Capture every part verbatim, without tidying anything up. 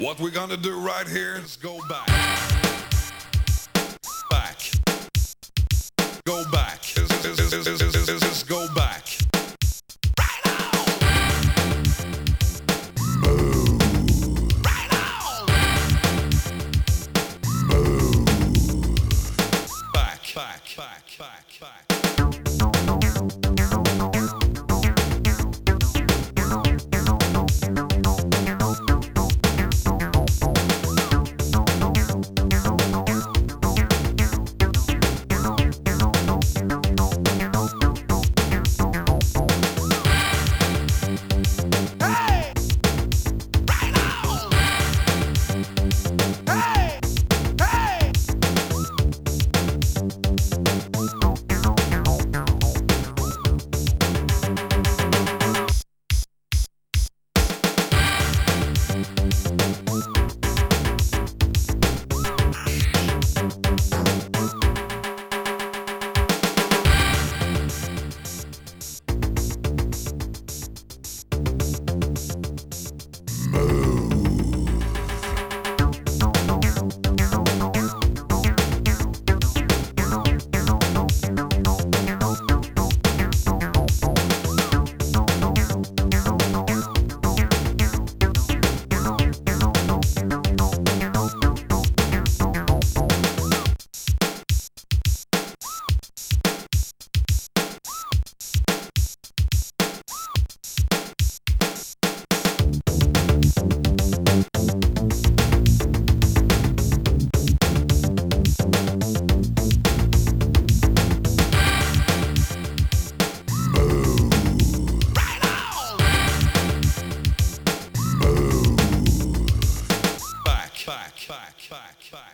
What we're gonna do right here is go back, back, go back, is, is, is, is, is, is, is, is go back. Right now. Move. Right now. Move. Back, back, back, back, back. Back, back, back.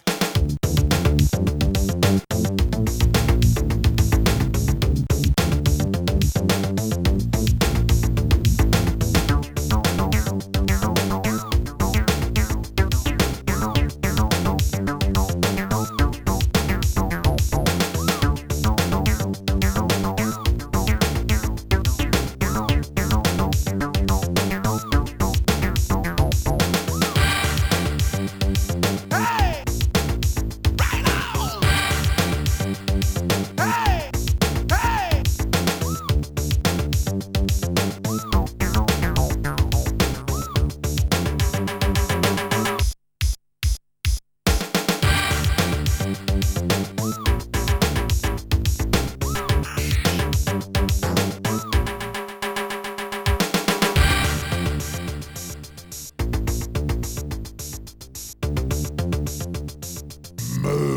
Move.